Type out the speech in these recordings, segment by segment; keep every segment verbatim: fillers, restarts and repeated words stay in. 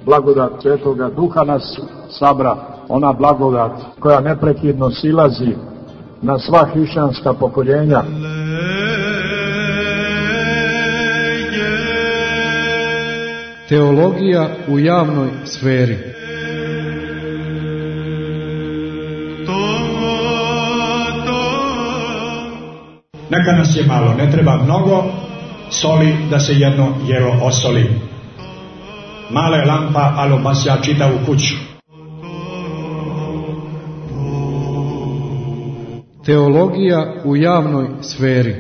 blagodat Svetoga Duha nas sabra, ona blagodat koja neprekidno silazi na sva hrišćanska pokoljenja. Teologija u javnoj sferi. Neka nas je malo, ne treba mnogo soli da se jedno jelo osoli. Mala je lampa, ali obasja čitavu kuću. Teologija u javnoj sferi.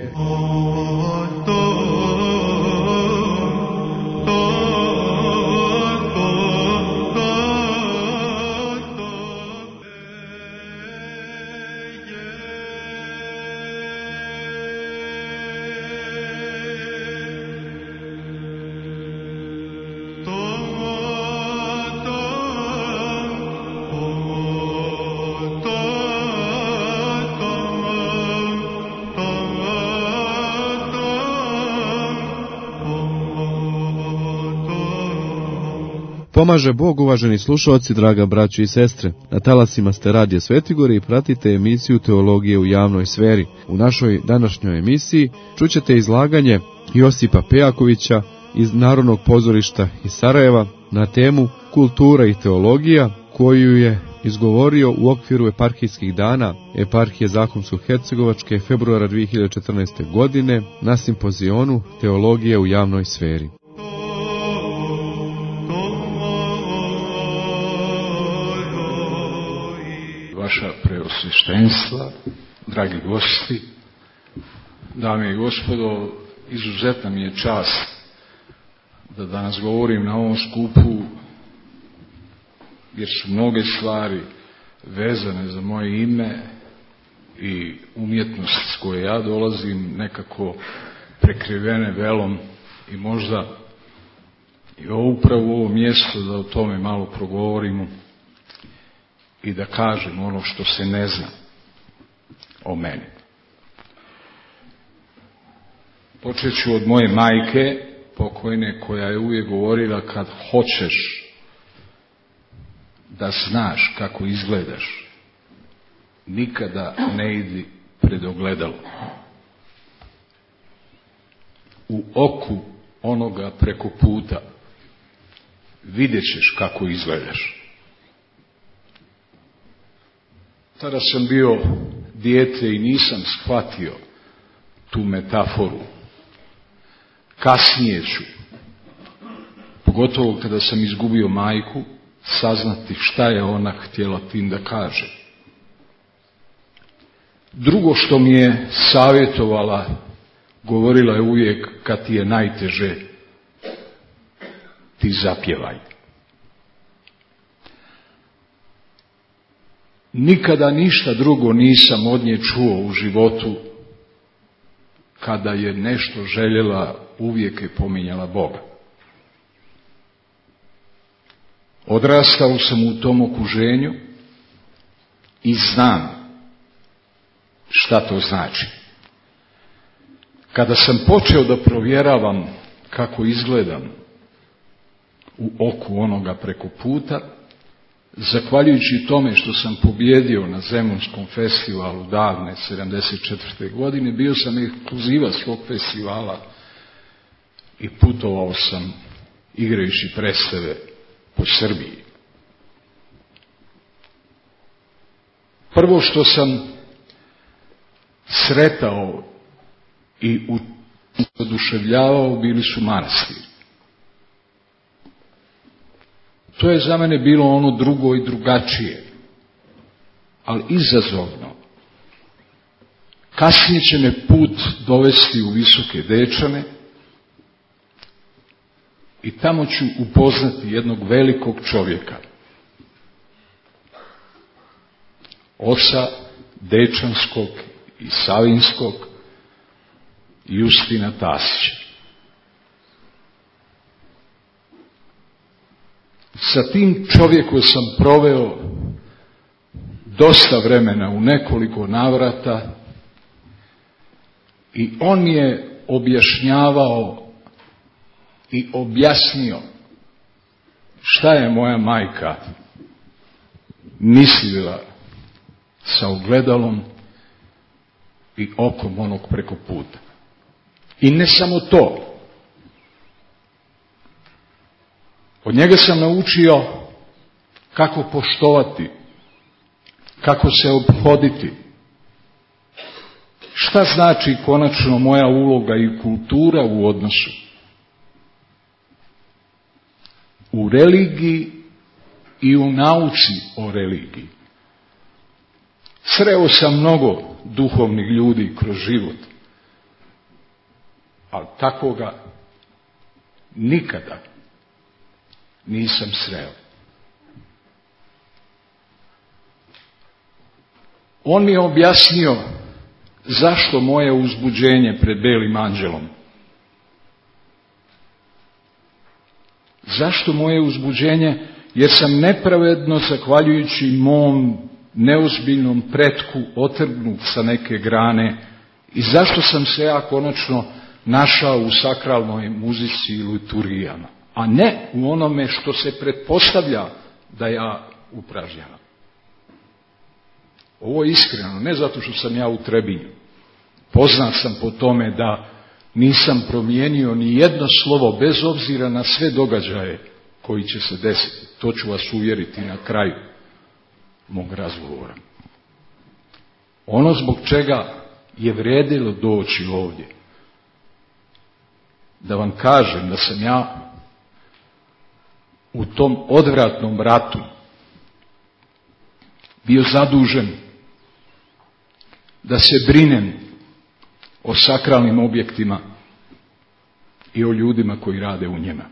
Pomaže Bog, uvaženi slušalci, draga braćo i sestre. Na talasima ste Radija Svetigore i pratite emisiju Teologije u javnoj sferi. U našoj današnjoj emisiji čućete izlaganje Josipa Pejakovića iz Narodnog pozorišta iz Sarajeva na temu Kultura i teologija, koju je izgovorio u okviru eparhijskih dana eparhije Zahumsko-Hercegovačke februara dvije hiljade četrnaeste. godine na simpozionu Teologije u javnoj sferi. Vaša preosveštenstva, dragi gosti, dame i gospodo, izuzetna mi je čast da danas govorim na ovom skupu, jer su mnoge stvari vezane za moje ime i umjetnost s koje ja dolazim nekako prekrivene velom i možda i upravo ovo mjesto da o tome malo progovorimo i da kažem ono što se ne zna o meni. Počet ću od moje majke pokojne, koja je uvijek govorila: kad hoćeš da znaš kako izgledaš, nikada ne idi pred ogledalo. U oku onoga preko puta vidjet ćeš kako izgledaš. Tada sam bio dijete i nisam shvatio tu metaforu. Kasnije ću, pogotovo kada sam izgubio majku, saznati šta je ona htjela tim da kaže. Drugo što mi je savjetovala, govorila je uvijek: kad ti je najteže, ti zapjevaj. Nikada ništa drugo nisam od nje čuo u životu. Kada je nešto željela, uvijek je pominjala Boga. Odrastao sam u tom okruženju i znam šta to znači. Kada sam počeo da provjeravam kako izgledam u oku onoga preko puta, zahvaljujući tome što sam pobjedio na Zemunskom festivalu davne sedamdeset četvrte. godine, bio sam ekskluziva svog festivala i putovao sam igrajući predstave po Srbiji. Prvo što sam sretao i oduševljavao bili su manastiri. To je za mene bilo ono drugo i drugačije, ali izazovno. Kasnije će me put dovesti u Visoke Dečane i tamo ću upoznati jednog velikog čovjeka, oca Dečanskog i Savinskog Justina Tasića. Sa tim čovjekom sam proveo dosta vremena u nekoliko navrata i on je objašnjavao i objasnio šta je moja majka mislila sa ogledalom i okom onog preko puta. I ne samo to. Od njega sam naučio kako poštovati, kako se ophoditi. Šta znači konačno moja uloga i kultura u odnosu? U religiji i u nauci o religiji. Sreo sam mnogo duhovnih ljudi kroz život, ali takvoga nikada nisam sreo. On mi je objasnio zašto moje uzbuđenje pred belim anđelom. Zašto moje uzbuđenje? Jer sam nepravedno, zahvaljujući mom neozbiljnom pretku, otrgnut sa neke grane. I zašto sam se ja konačno našao u sakralnoj muzici i liturgijama, a ne u onome što se pretpostavlja da ja upražnjavam. Ovo je iskreno, ne zato što sam ja u Trebinju. Poznat sam po tome da nisam promijenio ni jedno slovo, bez obzira na sve događaje koji će se desiti. To ću vas uvjeriti na kraju mog razgovora. Ono zbog čega je vrijedilo doći ovdje, da vam kažem da sam ja u tom odvratnom ratu bio zadužen da se brinem o sakralnim objektima i o ljudima koji rade u njima.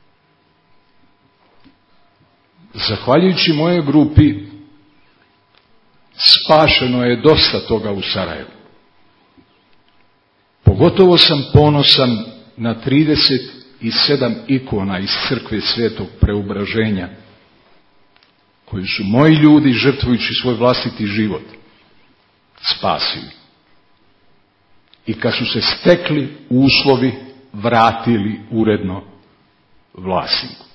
Zahvaljujući mojoj grupi spašeno je dosta toga u Sarajevu. Pogotovo sam ponosan na trideset sedam ikona iz crkve Svetog Preobraženja, koju su moji ljudi, žrtvujući svoj vlastiti život, spasili. I kad su se stekli uslovi, vratili uredno vlasniku.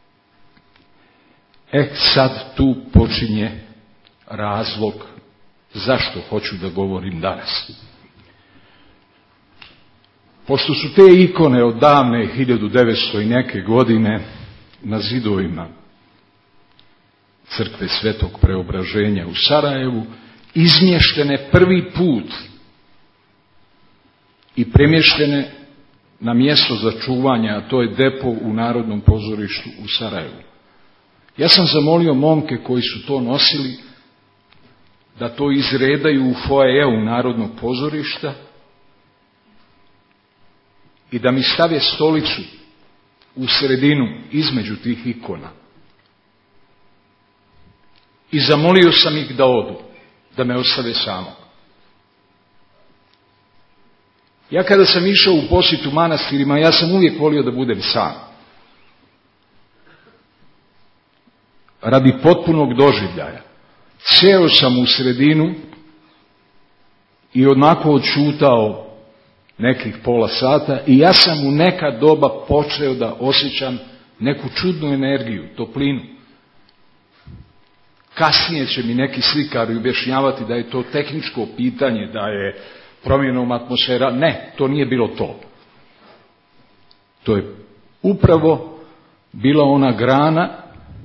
E sad tu počinje razlog zašto hoću da govorim danas. Pošto su te ikone od davne hiljadu devetsto i neke godine na zidovima crkve Svetog Preobraženja u Sarajevu izmještene prvi put i premještene na mjesto za čuvanje, a to je depo u Narodnom pozorištu u Sarajevu. Ja sam zamolio momke koji su to nosili da to izredaju u foajeu Narodnog pozorišta i da mi stave stolicu u sredinu između tih ikona. I zamolio sam ih da odu, da me ostave samog. Ja kada sam išao u posjetu manastirima, ja sam uvijek volio da budem sam. Radi potpunog doživljaja. Sjeo sam u sredinu i onako odšutao nekih pola sata i ja sam u neka doba počeo da osjećam neku čudnu energiju, toplinu. Kasnije će mi neki slikari objašnjavati da je to tehničko pitanje, da je promjenom atmosfera. Ne, to nije bilo to. To je upravo bila ona grana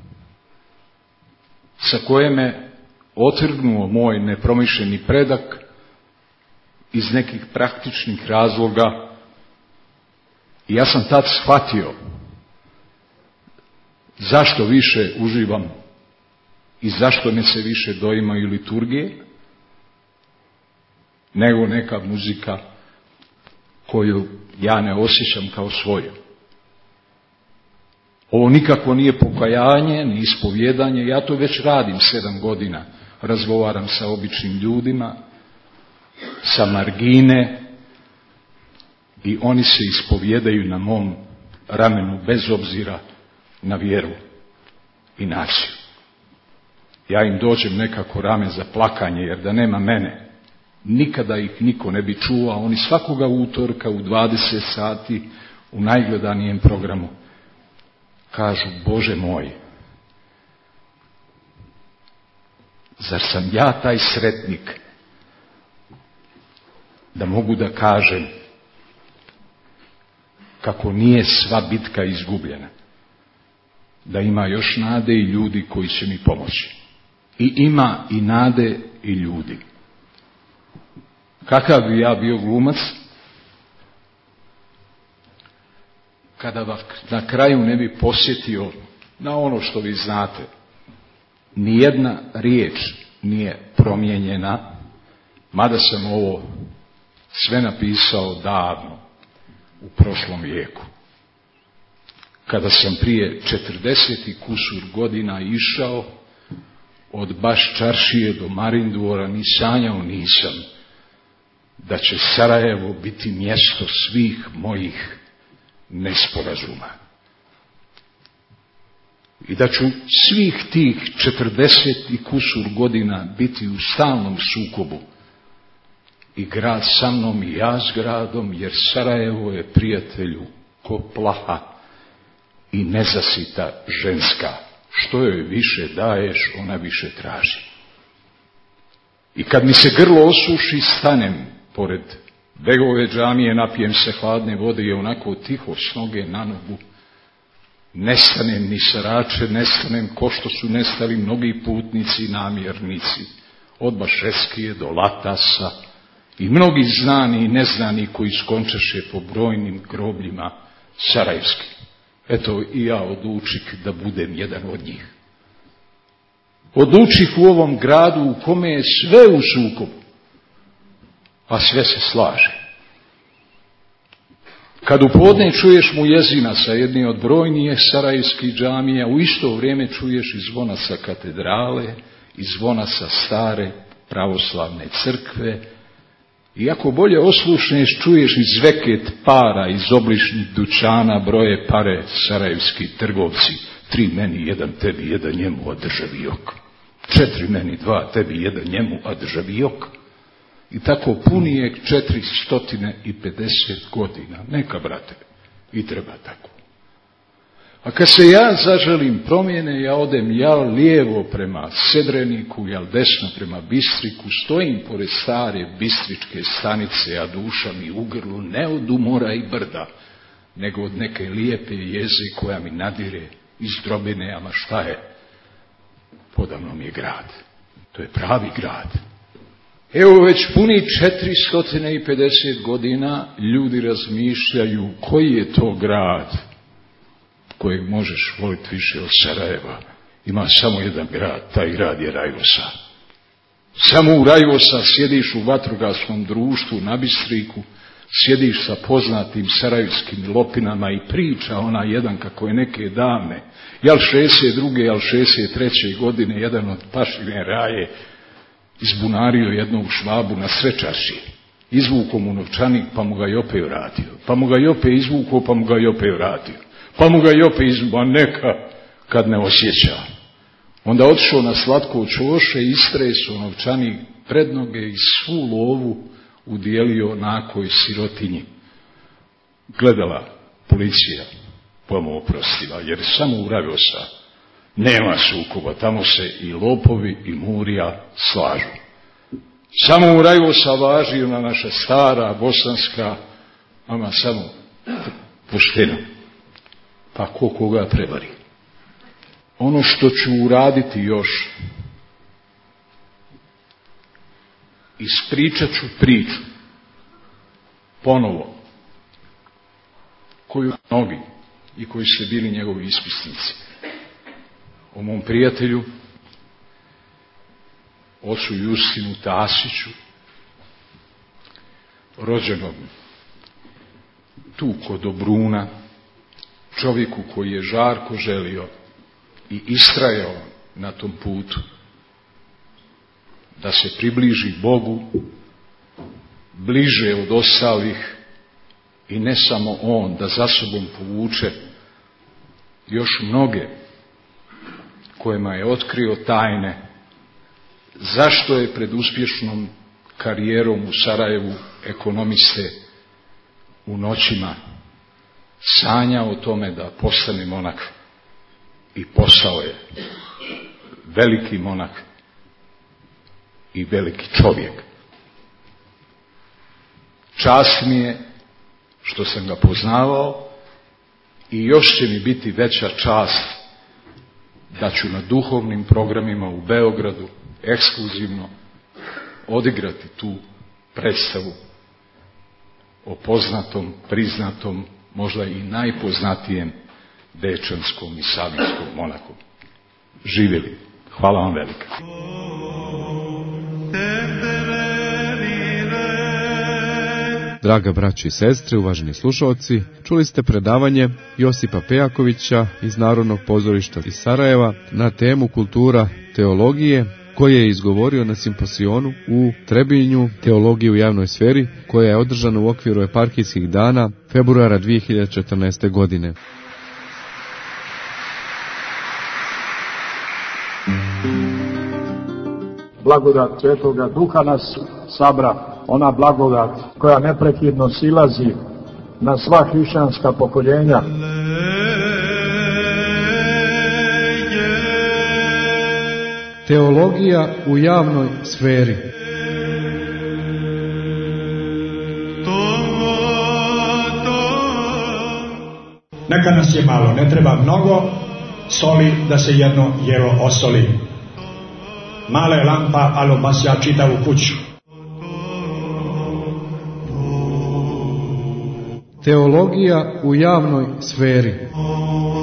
sa koje me otrgnuo moj nepromišljeni predak iz nekih praktičnih razloga. I ja sam tad shvatio zašto više uživam i zašto me se više doimaju liturgije nego neka muzika koju ja ne osjećam kao svoju. Ovo nikako nije pokajanje, ni ispovjedanje, ja to već radim sedam godina. Razgovaram sa običnim ljudima, sa margine i oni se ispovjedaju na mom ramenu bez obzira na vjeru i naciju. Ja im dođem nekako rame za plakanje, jer da nema mene, nikada ih niko ne bi čuo. Oni svakoga utorka u dvadeset sati u najgledanijem programu kažu: Bože moj, zar sam ja taj sretnik da mogu da kažem kako nije sva bitka izgubljena, da ima još nade i ljudi koji će mi pomoći. I ima i nade i ljudi. Kakav bi ja bio glumac kada vas na kraju ne bi posjetio na ono što vi znate. Nijedna riječ nije promijenjena, mada sam ovo sve napisao davno, u prošlom vijeku. Kada sam prije četrdeset i kusur godina išao od Baš Čaršije do Marindvora, ni sanjao nisam da će Sarajevo biti mjesto svih mojih nesporazuma. I da ću svih tih četrdeset i kusur godina biti u stalnom sukobu. I grad sa mnom i ja s gradom, jer Sarajevo je, prijatelju, ko plaha i nezasita ženska. Što joj više daješ, ona više traži. I kad mi se grlo osuši, stanem pored Begove džamije, napijem se hladne vode i onako tiho s noge na nogu. Nestanem ni sarače, nestanem ko što su nestali mnogi putnici i namjernici, od Bašeskije do Latasa i mnogi znani i neznani koji skončaše po brojnim grobljima sarajevskim. Eto i ja odučih da budem jedan od njih. Odučih u ovom gradu u kome je sve u sukobu, a sve se slaže. Kad u podne čuješ mujezina sa jedne od brojnijih sarajevskih džamija, u isto vrijeme čuješ i zvona sa katedrale, i zvona sa stare pravoslavne crkve, i ako bolje oslušneš, čuješ i zveket para iz obližnjih dućana, broje pare sarajevski trgovci: tri meni, jedan tebi, jedan njemu, a državi jok. Četiri meni, dva tebi, jedan njemu, a državi jok. I tako punijeg četiri stotine i pedeset godina. Neka, brate, i treba tako. A kad se ja zaželim promjene, ja odem jal lijevo prema Sedreniku, jal desno prema Bistriku, stojim pored stare bistričke stanice, a duša mi u grlu ne od umora i brda, nego od neke lijepe jeze koja mi nadire iz drobine, ama šta je? Podavno mi je grad. To je pravi grad. Evo već puni četiristo pedeset godina ljudi razmišljaju koji je to grad kojeg možeš voliti više od Sarajeva. Ima samo jedan grad, taj grad je Rajvosa. Samo u Rajvosa sjediš u vatrogasnom društvu na Bistriku, sjediš sa poznatim sarajevskim lopinama i priča ona jedan kako je neke davne, jel šezdeset druge, jel šezdeset treće godine, jedan od Pašine Raje izbunario jednog Švabu na Srećarši. Izvukao mu novčanik, pa mu ga i opet vratio. Pa mu ga i opet izvukao, pa mu ga i opet vratio. Pa mu ga i opet izvukao, neka, kad ne osjeća. Onda otišao na slatko čoše, istresao novčanik pred noge i svu lovu udijelio nakoj sirotinji. Gledala policija, pa mu oprostila, jer samo u Rajvosa nema sukoba, tamo se i lopovi i murija slažu. Samo u Rajvosa važi ona naša stara bosanska, ama samo pošteno. Pa ko koga prevari. Ono što ću uraditi još, ispričat ću priču, ponovo, koju mnogi i koji su bili njegovi ispisnici, o mom prijatelju, ocu Justinu Tasiću, rođenom tu kod Obruna, čovjeku koji je žarko želio i istrajao na tom putu da se približi Bogu bliže od ostalih i ne samo on, da za sobom povuče još mnoge kojima je otkrio tajne zašto je pred uspješnom karijerom u Sarajevu ekonomiste u noćima sanjao o tome da postane monak i posao je veliki monah i veliki čovjek. Čast mi je što sam ga poznavao i još će mi biti veća čast da ću na duhovnim programima u Beogradu ekskluzivno odigrati tu predstavu o poznatom, priznatom, možda i najpoznatijem dečanskom i savinskom monaku. Živjeli. Hvala vam velika. Draga braći i sestre, uvaženi slušalci, čuli ste predavanje Josipa Pejakovića iz Narodnog pozorišta iz Sarajeva na temu kultura teologije, koje je izgovorio na simposionu u Trebinju Teologije u javnoj sferi, koja je održana u okviru eparhijskih dana februara dvije hiljade četrnaeste. godine. Blagodat Svetoga Duha nas sabra, ona blagodat koja neprekidno silazi na sva hrišćanska pokoljenja. Teologija u javnoj sferi. Neka nas je malo, ne treba mnogo soli da se jedno jelo osoli. Mala je lampa, ali obasja čitavu kuću. Teologija u javnoj sferi.